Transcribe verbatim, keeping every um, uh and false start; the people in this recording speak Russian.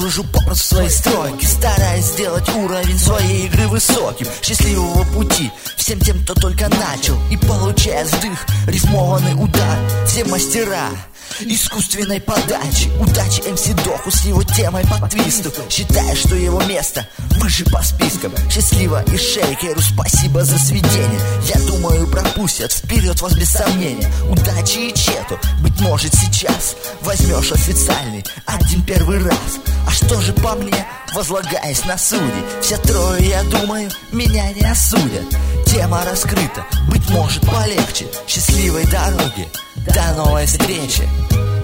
Выложу попросту свои строки, стараясь сделать уровень своей игры высоким. Счастливого пути всем тем, кто только начал и получая вздых, рифмованный удар. Все мастера искусственной подачи, удачи эм си Доху с его темой по твисту, считая, что его место выше по спискам. Счастливо и Шейкеру спасибо за сведение. Я думаю, пропустят вперед вас без сомнения. Удачи и Чету, быть может, сейчас возьмешь официальный один первый раз. А что же по мне, возлагаясь на судей, все трое, я думаю, меня не осудят. Тема раскрыта, быть может, полегче. Счастливой дороги, до новой встречи.